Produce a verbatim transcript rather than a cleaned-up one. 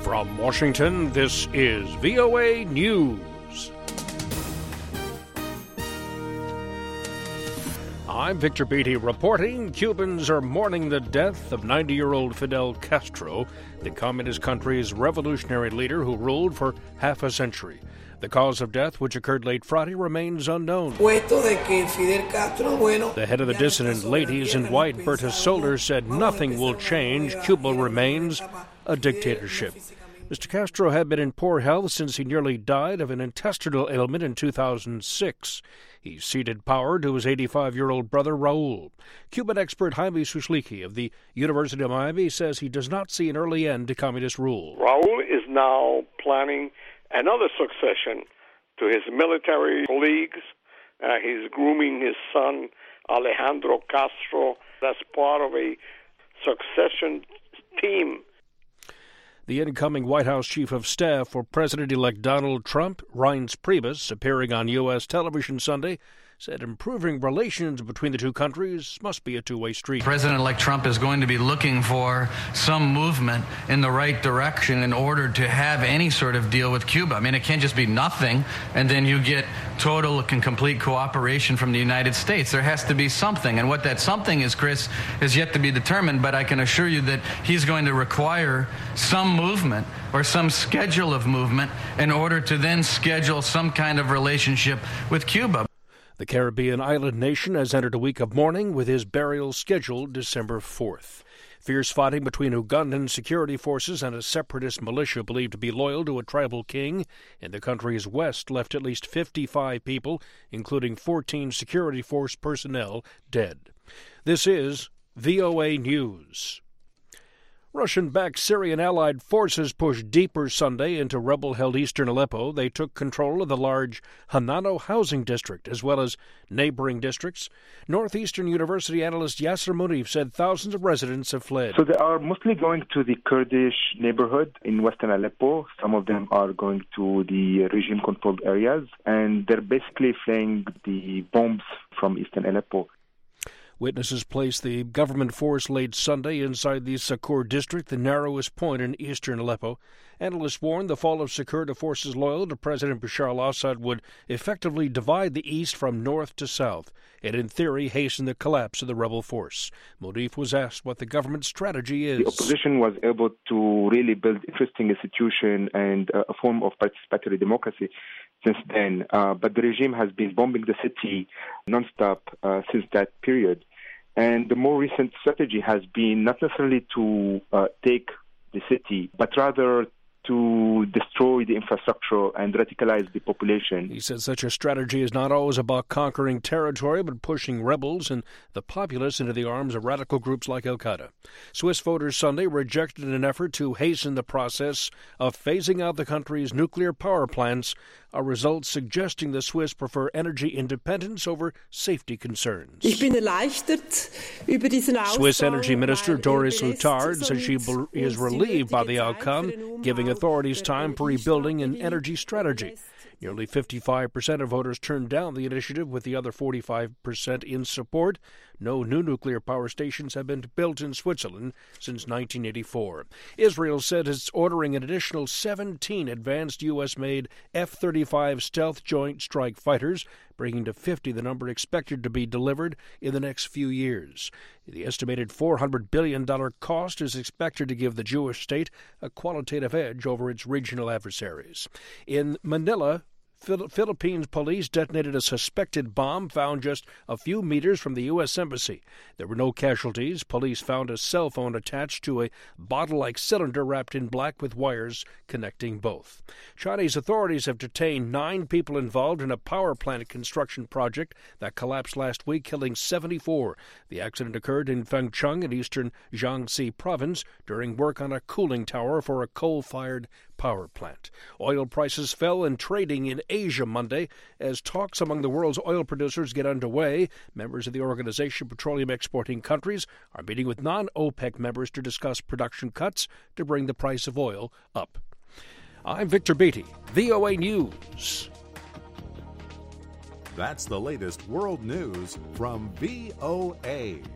From Washington, this is V O A News. I'm Victor Beatty reporting Cubans are mourning the death of ninety-year-old Fidel Castro, the communist country's revolutionary leader who ruled for half a century. The cause of death, which occurred late Friday, remains unknown. The head of the dissident Ladies in White, Berta Soler, said nothing will change. Cuba remains a dictatorship. Mister Castro had been in poor health since he nearly died of an intestinal ailment in two thousand six. He ceded power to his eighty-five-year-old brother, Raul. Cuban expert Jaime Suslicki of the University of Miami says he does not see an early end to communist rule. Raul is now planning another succession to his military colleagues. Uh, he's grooming his son, Alejandro Castro, as part of a succession team. The incoming White House Chief of Staff for President-elect Donald Trump, Reince Priebus, appearing on U S television Sunday, said improving relations between the two countries must be a two-way street. President-elect Trump is going to be looking for some movement in the right direction in order to have any sort of deal with Cuba. I mean, it can't just be nothing, and then you get total and complete cooperation from the United States. There has to be something, and what that something is, Chris, is yet to be determined, but I can assure you that he's going to require some movement or some schedule of movement in order to then schedule some kind of relationship with Cuba. The Caribbean island nation has entered a week of mourning with his burial scheduled December fourth. Fierce fighting between Ugandan security forces and a separatist militia believed to be loyal to a tribal king in the country's west left at least fifty-five people, including fourteen security force personnel, dead. This is V O A News. Russian-backed Syrian allied forces pushed deeper Sunday into rebel-held eastern Aleppo. They took control of the large Hanano housing district, as well as neighboring districts. Northeastern University analyst Yasser Munif said thousands of residents have fled. So they are mostly going to the Kurdish neighborhood in western Aleppo. Some of them are going to the regime-controlled areas, and they're basically fleeing the bombs from eastern Aleppo. Witnesses placed the government force late Sunday inside the Sakur district, the narrowest point in eastern Aleppo. Analysts warned the fall of Sakur to forces loyal to President Bashar al-Assad would effectively divide the east from north to south and, in theory, hasten the collapse of the rebel force. Modif was asked what the government's strategy is. The opposition was able to really build interesting institution and uh, a form of participatory democracy since then, uh, but the regime has been bombing the city nonstop uh, since that period. And the more recent strategy has been not necessarily to uh, take the city, but rather to destroy the infrastructure and radicalize the population. He said such a strategy is not always about conquering territory, but pushing rebels and the populace into the arms of radical groups like al-Qaeda. Swiss voters Sunday rejected an effort to hasten the process of phasing out the country's nuclear power plants, a result suggesting the Swiss prefer energy independence over safety concerns. Ich bin erleichtert über diesen Ausgang, Swiss Energy Minister Doris Leuthard says she is relieved by the outcome, giving authorities time for rebuilding an energy strategy. Nearly fifty-five percent of voters turned down the initiative, with the other forty-five percent in support. No new nuclear power stations have been built in Switzerland since nineteen eighty-four. Israel said it's ordering an additional seventeen advanced U S-made F thirty-five stealth joint strike fighters, bringing to fifty the number expected to be delivered in the next few years. The estimated four hundred billion dollars cost is expected to give the Jewish state a qualitative edge over its regional adversaries. In Manila, Philippines police detonated a suspected bomb found just a few meters from the U S Embassy. There were no casualties. Police found a cell phone attached to a bottle-like cylinder wrapped in black with wires connecting both. Chinese authorities have detained nine people involved in a power plant construction project that collapsed last week, killing seventy-four. The accident occurred in Fengcheng in eastern Jiangxi province during work on a cooling tower for a coal-fired power plant. Oil prices fell in trading in Asia Monday as talks among the world's oil producers get underway. Members of the Organization of Petroleum Exporting Countries are meeting with non-OPEC members to discuss production cuts to bring the price of oil up. I'm Victor Beatty, V O A News. That's the latest world news from V O A.